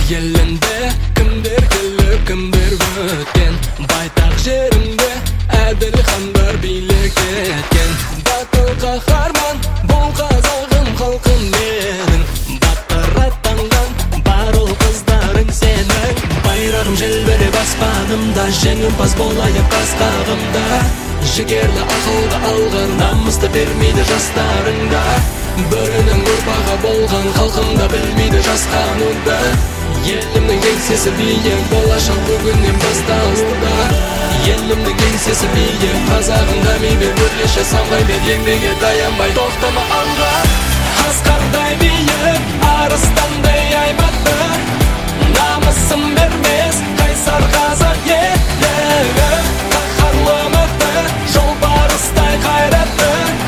Елінде кімдер келіп кімдер өткен, байтақ жерінде әділ хандар билік еткен. Батыл қаһарман бұл қазағым халқым менің, батыр аттанған бар ұл қыздарың сенің. Байрағым желбіреп аспанымда, жеңімпаз болайық қас-қағымда. Жігерлі ақылды алған намысты бермейді жастарыңда. Бөрінің ұрпағы болған халқымда білмейді жасқануды. Елімнің еңсесі биік, болашақ бүгіннен басталды. Елімнің еңсесі биік, қазағым дами бер, өрлеше самғай бер, еңбекке таянбай тоқтама алға. Асқардай биік, арыстандай айбатты, намысын бермес қайсар қазақ елі. Қаһарлы үмітті, жолбарыстай қайратты,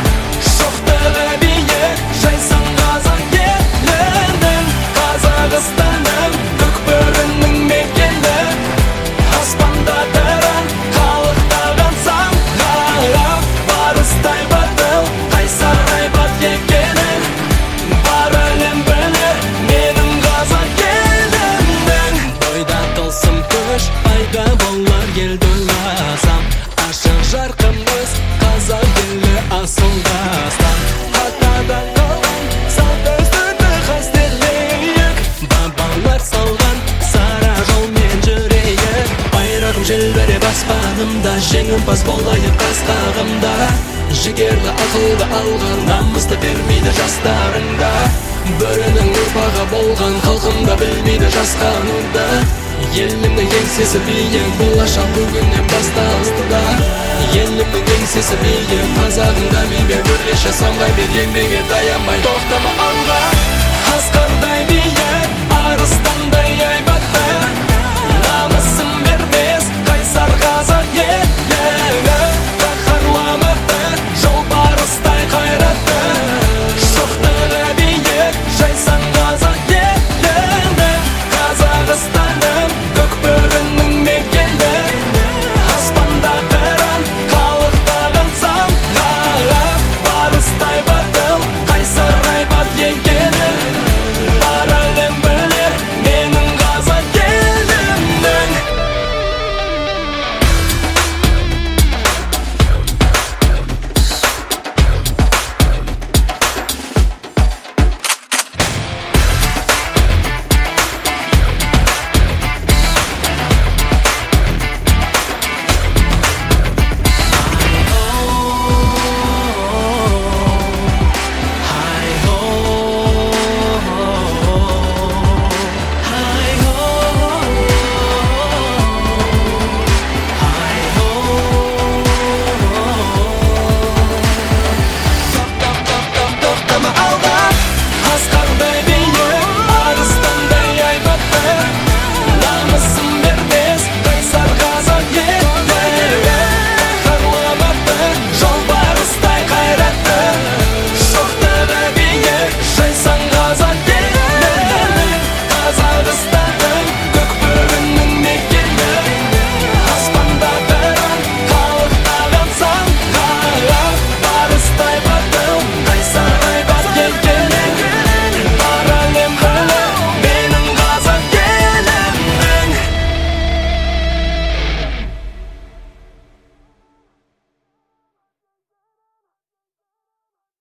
шоқтығы биік, жайсаң қазақ елінің. Қазақстаным көкбөрінің мекені, аспанда тұрған қалықтаған самғап, барыстай батыл, қайсар айбат екенін бар әлем білер менің қазақ елімнің. Бойда тылсым күш пайда болар елді ойласам, ашық жарқымыз қазақ елі асылдастан. Атадан қалған салт дәстүрді қастерлейік, бабалар салған сара жолмен жүрейік. Байрағым желбіреп аспанымда, жеңімпаз болайық қас-қағымда. Жігерлі ақылды алған намысты бермейді жастарыңда. Бөрінің ұрпағы болған халқымда білмейді жасқануды. Елімнің еңсесі биік, болашақ бүгіннен басталды. Елімнің еңсесі биік, қазағым дами бер, өрлеше самғай бер, еңбекке таянбай тоқтама алға. Асқардай биік, арыстандай айбатты,